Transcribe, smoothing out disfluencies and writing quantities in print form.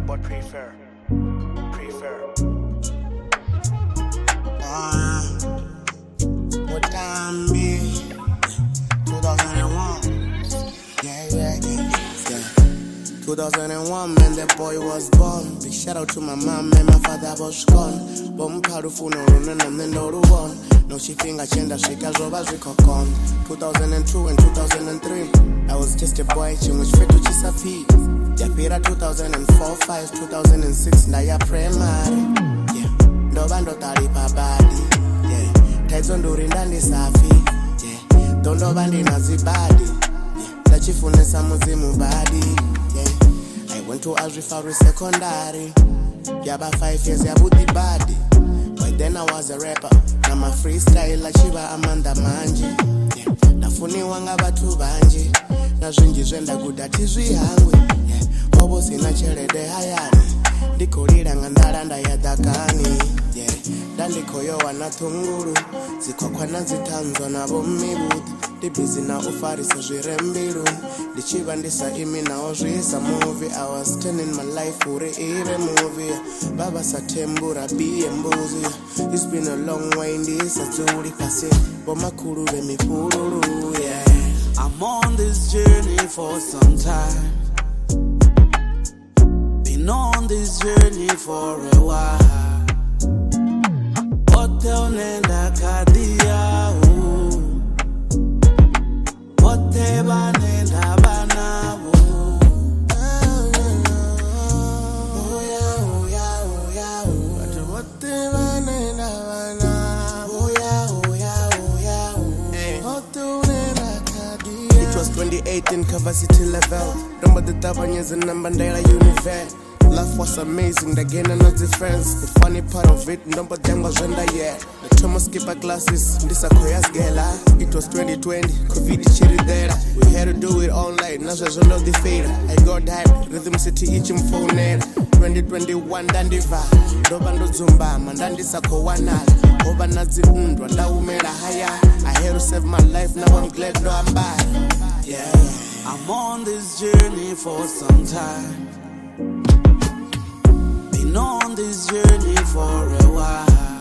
boy prefer. What time be? 2001. Yeah. 2001, man, that boy was born. Big shout out to my mom and my father was gone. Bom parufu no run and then no one. No she finger chenda shika zoba zikokon. 2002 and 2003. I was just a boy chimwich fetu chisafi. Yapira 2004, 5, 2006 na ya primary. Yeah. Ndoba ndo talipa badi. Yeah. Taizo nduri ndani safi. Yeah. Tondo bandi na zibadi. Yeah. Tachifunesa muzimu badi. Yeah. I went to Alrifaru secondary. Yaba 5 years ya booty body. But then I was a rapper. Na ma freestyle like Shiva Amanda Manji. Yeah. Nafuni wanga batu banji. Na zwinji zwenda kudati zwihangwe. Yeah. Bobo sina chelede hayani. Ndikolira ngandalanda ya dakani. Yeah. Dandikoyo wanatunguru. Zikwakwa na zitanzwa na bomibuti. Dibizi na ufarisa zvirembiru. Ndichiva ndisa imi na ozvisa movie. I was turning my life uri ire movie. Baba satembura biye mbuzi. It's been a long way ndisa zuri pasi. Bomakuru vemipururu, yeah. I'm on this journey for some time. Been on this journey for a while. Hotel nenda kadia, whatever nenda banabo. Oh yeah. Whatever nenda banabo. Oh yeah. Hotel nenda kadia. It was 2018 capacity level. Number the tabanyes and number ndela universe. Life was amazing, again another friends. The funny part of it, number them was gender, yeah. The Thomas skipper classes, this a koyas gela. It was 2020, COVID chiri there. We had to do it online, now there's no defeater. I got hype, Rhythm City each in phone 2021 dandiva. Dobando zumba, mandandisa kowana. Oba nazi undwa, da umera haya. I had to save my life, now I'm glad no I'm back. Yeah. I'm on this journey for some time. Been on this journey for a while.